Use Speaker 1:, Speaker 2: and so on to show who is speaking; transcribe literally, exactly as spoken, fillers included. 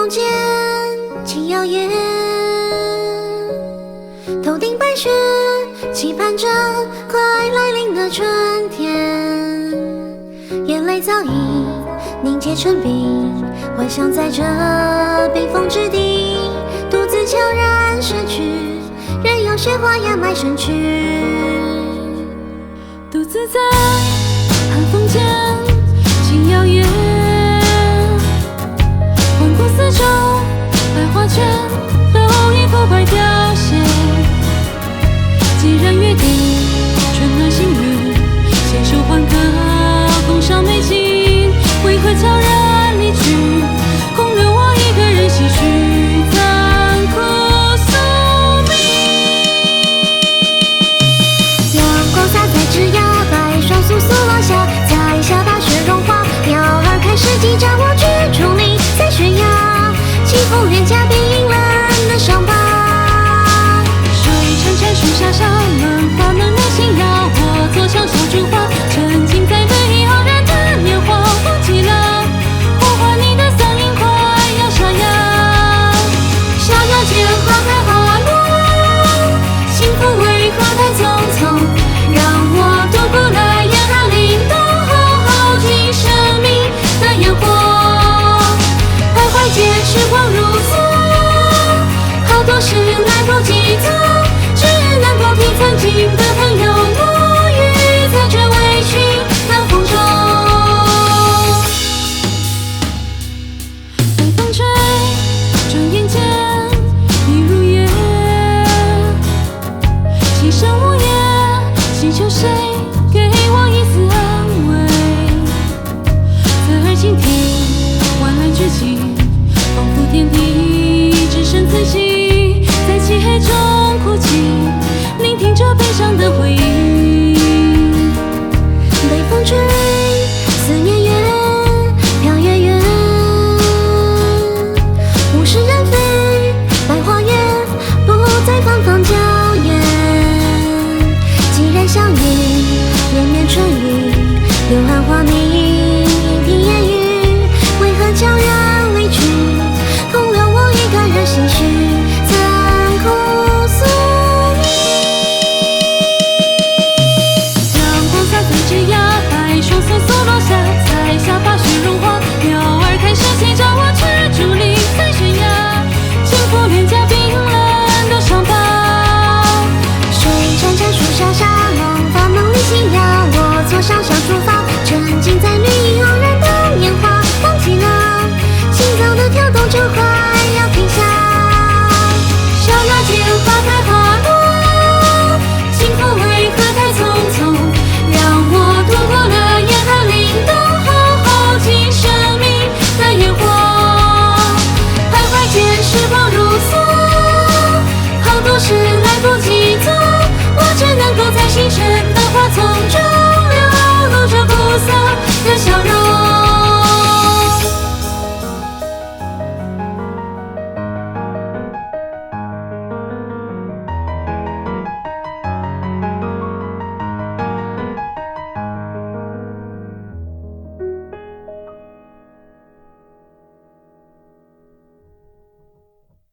Speaker 1: 风间，轻摇曳，头顶白雪，期盼着快来临的春天。眼泪早已凝结成冰，幻想在这冰封之地，独自悄然逝去，任由雪花掩埋身躯。
Speaker 2: 独自在寒风间，轻摇曳，环顾四周，百花圈都已腐败凋谢。既然约定，春暖心语，携手欢歌，共赏美景，为何悄然离去，空留我一个人唏嘘残酷宿命。
Speaker 1: 阳光洒在枝桠，白霜簌簌落下，彩霞把雪融化，鸟儿开始叽喳，我居伫立在悬崖，起伏脸颊冰冷的伤疤。
Speaker 2: 水潺潺，树下沙，门花嫩嫩新芽，我坐墙守烛花，沉浸在美盎然的年华，忘记了呼唤你的嗓音快要沙哑。
Speaker 1: 逍遥间花开花落，幸福为何太匆匆，让我独孤来严寒凛冬，耗尽生命的烟火。徘徊间时光如梭，好多事来不及做，只能够替曾经的朋友沐浴在这微醺冷风中。
Speaker 2: 北风吹，转眼间已入夜，其声无言，祈求谁